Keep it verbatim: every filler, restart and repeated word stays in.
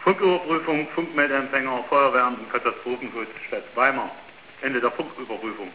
Funküberprüfung, Funkmeldeempfänger, Feuerwehr und Katastrophenschutz Stadt Weimar. Ende der Funküberprüfung.